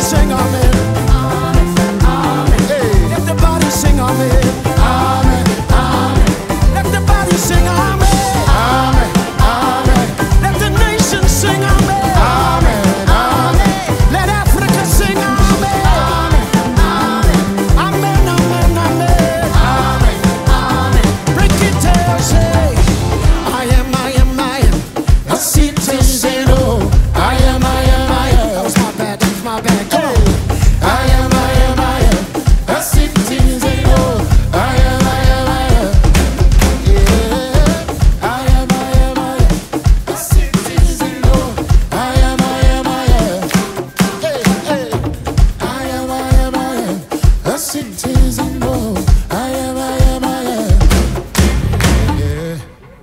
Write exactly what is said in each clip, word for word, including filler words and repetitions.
sing amen. Hey, let the body sing amen. Amen. Amen. Let the body sing amen. Amen. Amen. Let the nation sing amen. Amen. Amen. Let Africa sing amen. Amen. Amen. Amen. Amen. Amen. Amen. Break it down, say, I am, I am, I am a citizen. Oh, I am, I am, I am. That was my bad. That was my bad. Come on. I am, I am, I am a citizen. Oh, I am, I am, I am. Yeah. I am, I am, I am a citizen. Oh, I am, I am, I am. Hey, hey. I am, I am, I am a citizen. Oh, I am, I am, I am. Yeah.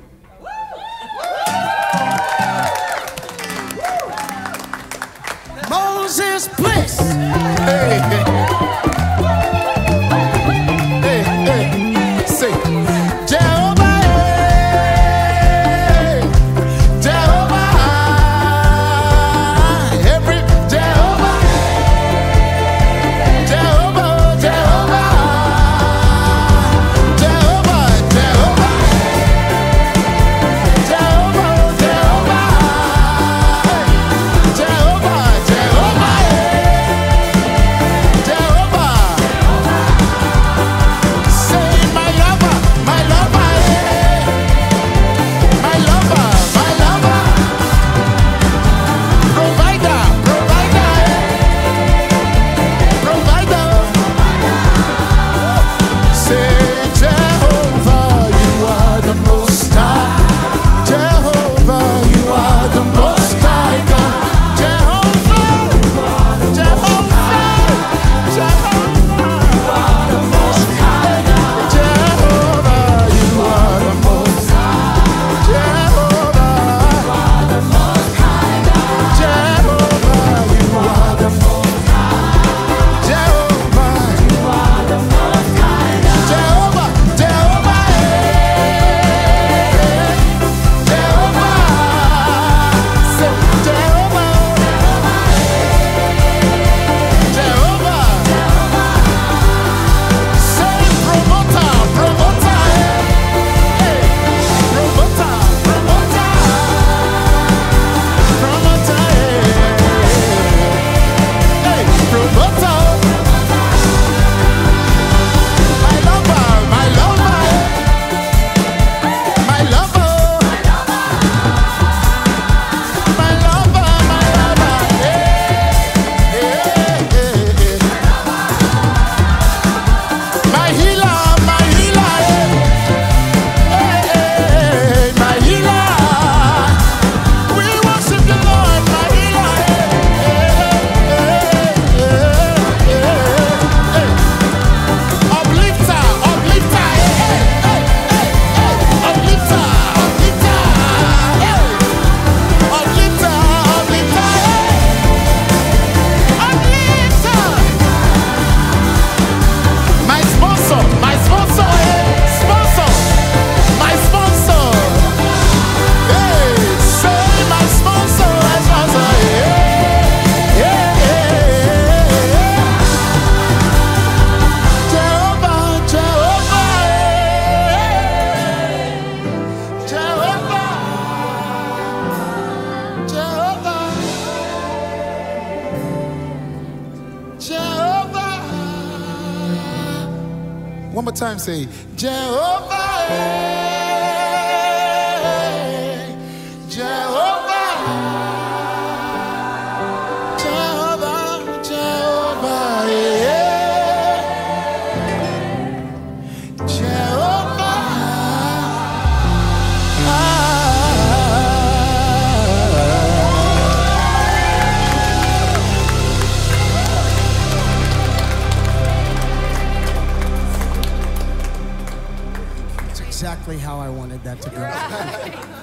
Moses Bliss. Hey, hey, hey, hey. Say, Jehovah, hey, Jehovah, every Jehovah, Jehovah, Jehovah, Jehovah, Jehovah, Jehovah, Jehovah, Jehovah, Jehovah. One more time, say, Jehovah, eh, Jehovah, Jehovah, Jehovah, eh, Jehovah, exactly how I wanted that to go.